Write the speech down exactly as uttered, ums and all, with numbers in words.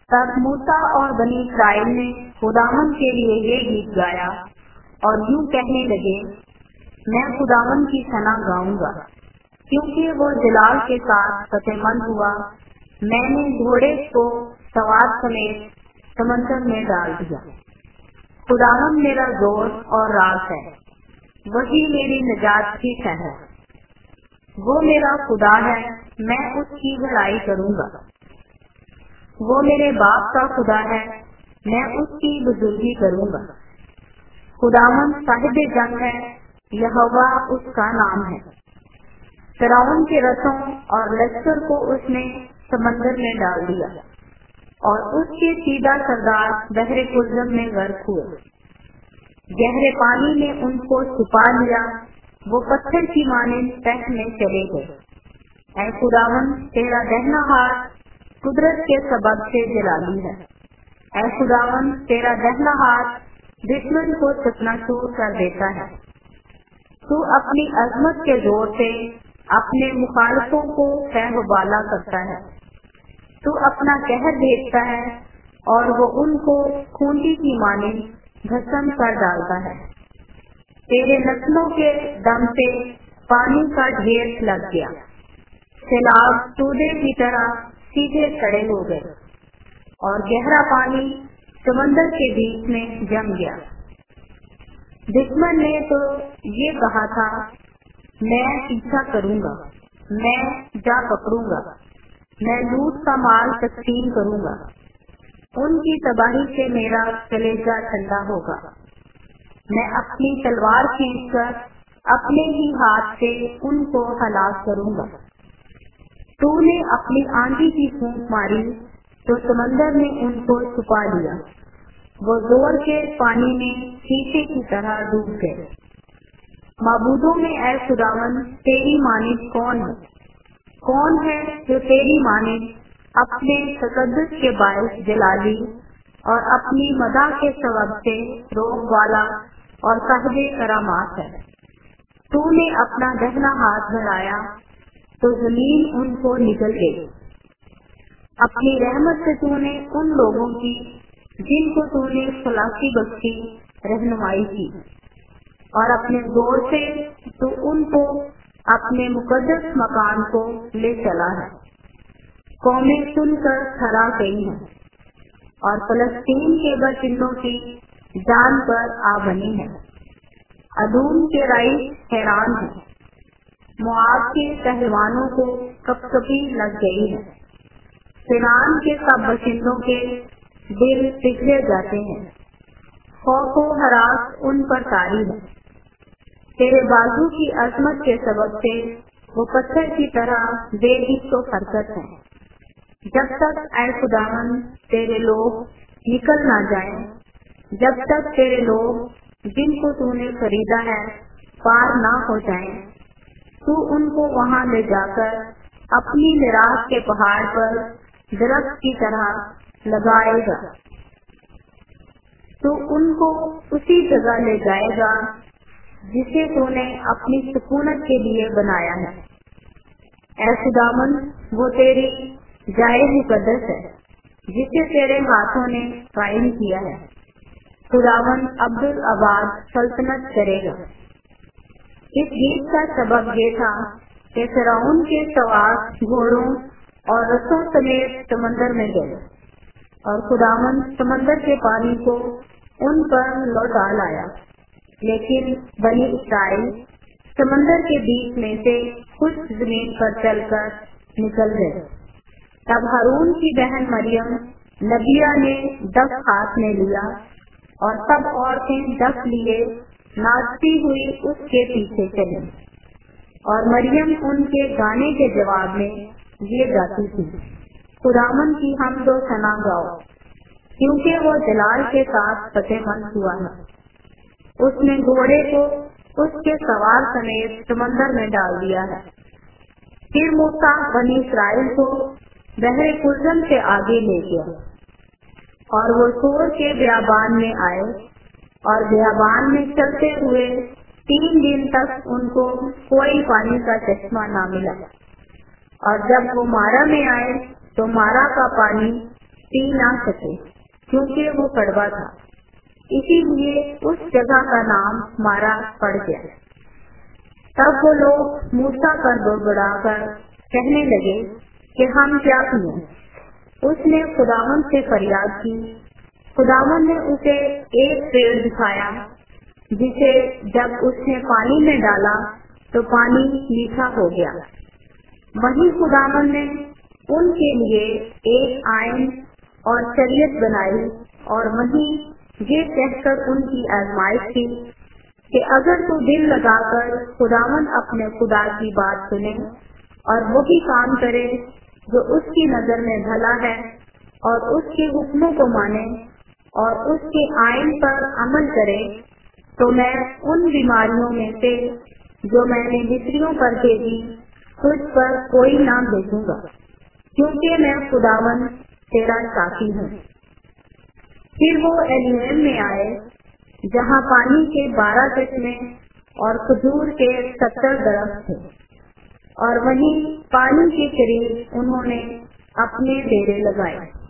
تب موسیٰ اور بنی اسرائیل نے خداوند کے لیے یہ گیت گایا اور یوں کہنے لگے، میں خداوند کی ثنا گاؤں گا، کیونکہ وہ جلال کے ساتھ فتح مند ہوا۔ میں نے گھوڑے کو سوار سمیت سمندر میں ڈال دیا۔ خداوند میرا زور اور راز ہے، وہی میری نجات کی شہ ہے۔ وہ میرا خدا ہے، میں اس کی بڑائی کروں گا۔ وہ میرے باپ کا خدا ہے، میں اس کی بزرگی کروں گا۔ خداوند صاحب جنگ ہے، یہوہ اس کا نام ہے۔ فرعون کے رتھوں اور لشکر کو اس نے سمندر میں ڈال دیا، اور اس کے سیدھا سردار بحر کلزم میں غرق ہوئے۔ گہرے پانی نے ان کو چھپا لیا، وہ پتھر کی مانند تہ میں چلے گئے۔ اے خداوند، تیرا دہنا ہاتھ قدرت کے سبب سے جلالی ہے۔ اے خداوند، تیرا دہنا ہاتھ دشمن کو چکنا چور کر دیتا ہے۔ تو اپنی عظمت کے زور سے اپنے مخالفوں کو تہ و بالا کرتا ہے۔ تو اپنا قہر بھیجتا ہے اور وہ ان کو کھونٹی کی مانند بھسم کر ڈالتا ہے۔ تیرے نسلوں کے دم سے پانی کا ڈھیر لگ گیا، سیلاب تودے کی طرح سیدھے کھڑے ہو گئے، اور گہرا پانی سمندر کے بیچ میں جم گیا۔ دشمن نے تو یہ کہا تھا، میں پیچھا کروں گا، میں جا پکڑوں گا، میں لوٹ کا مال تقسیم کروں گا۔ ان کی تباہی سے میرا کلیجہ ٹھنڈا ہوگا۔ میں اپنی تلوار کھینچ کر اپنے ہی ہاتھ سے ان کو ہلاک کروں گا۔ تو نے اپنی آندھی کی پھونک ماری تو سمندر نے ان کو چھپا لیا، وہ زور کے پانی میں شیشے کی طرح ڈوب گئے۔ معبودوں میں اے خداوند تیری مانند کون ہے؟ کون ہے جو تیری مانند اپنے تقدس کے باعث جلالی اور اپنی مدح کے سبب سے روب والا اور صاحب کرامات ہے؟ تو نے اپنا دہنا ہاتھ بڑھایا تو زمین ان کو نگل گئی۔ اپنی رحمت سے تو نے ان لوگوں کی جن کو تو نے خلاصی بخشی رہنمائی کی، اور اپنے زور سے تو ان کو اپنے مقدس مکان کو لے چلا ہے۔ قومیں سن کر تھرا گئی ہیں، اور فلسطین کے باشندوں کی جان پر آ بنی ہے۔ ادوم کے رئیس حیران ہیں، مواب کے پہلوانوں کو کپ کپی لگ گئی ہے۔ فیران کے سب باشندوں کے دل پگھلے جاتے ہیں، خوف و ہراس ان پر طاری ہے۔ تیرے بازو کی عظمت کے سبب سے وہ پتھر کی طرح بے حس و حرکت ہیں۔ جب تک اے خداوند تیرے لوگ نکل نہ جائیں، جب تک تیرے لوگ جن کو تو نے خریدا ہے پار نہ ہو جائیں، تو ان کو وہاں لے جا کر اپنی میراث کے پہاڑ پر درخت کی طرح لگائے گا۔ تو ان کو اسی جگہ لے جائے گا جسے تو نے اپنی سکونت کے لیے بنایا ہے۔ اے خداوند، وہ تیری جائے مقدس ہے جسے تیرے ہاتھوں نے قائم کیا ہے۔ خداوند عبدالآباد سلطنت کرے گا۔ اس گیت کا سبب یہ تھا کہ فرعون کے سوار گھوڑوں اور رسوں سمیت سمندر میں گئے، اور خداوند سمندر کے پانی کو ان پر لوٹا لایا، لیکن بنی اسرائیل سمندر کے بیچ میں سے خشک زمین پر چل کر نکل گئے۔ تب ہارون کی بہن مریم نبیہ نے دف ہاتھ میں لیا، اور سب عورتیں دف لیے ناچتی ہوئی اس کے پیچھے چلیں، اور مریم ان کے گانے کے جواب میں یہ گاتی تھی، خداوند کی حمد و ثنا گاؤ، کیونکہ وہ جلال کے ساتھ فتح مند ہوا ہے۔ اس نے گھوڑے کو اس کے سوار سمیت سمندر میں ڈال دیا ہے۔ پھر موسیٰ بنی اسرائیل کو بحر کلزم سے آگے لے گیا، اور وہ سور کے بیابان میں آئے، اور بیابان میں چلتے ہوئے تین دن تک ان کو کوئی پانی کا چشمہ نہ ملا، اور جب وہ مارا میں آئے تو مارا کا پانی पी ना सके क्योंकि वो कड़वा था, इसीलिए उस जगह का नाम मारा पड़ गया। तब वो लोग मूसा पर बड़बड़ाकर कहने लगे कि हम क्या पिएं? उसने खुदावन से फरियाद की। खुदावन ने उसे एक पेड़ दिखाया जिसे जब उसने पानी में डाला तो पानी मीठा हो गया। वहीं खुदावन ने उनके लिए एक आयन और शरीयत बनाई और वहीं ये कहकर उनकी आजमाइश की कि अगर तू दिल लगाकर खुदावन अपने खुदा की बात सुने और वही काम करे जो उसकी नजर में भला है और उसके हुक्मों को माने और उसके आयन पर अमल करे, तो मैं उन बीमारियों में से जो मैंने मिस्रियों पर भेजी तुझ पर कोई ना भेजूंगा, क्योंकि मैं खुदावन तेरा साथी हूँ। फिर वो एलियम में आए जहाँ पानी के बारह चश्मे और खजूर के सत्तर दरख्त थे, और वहीं पानी के करीब उन्होंने अपने डेरे लगाए।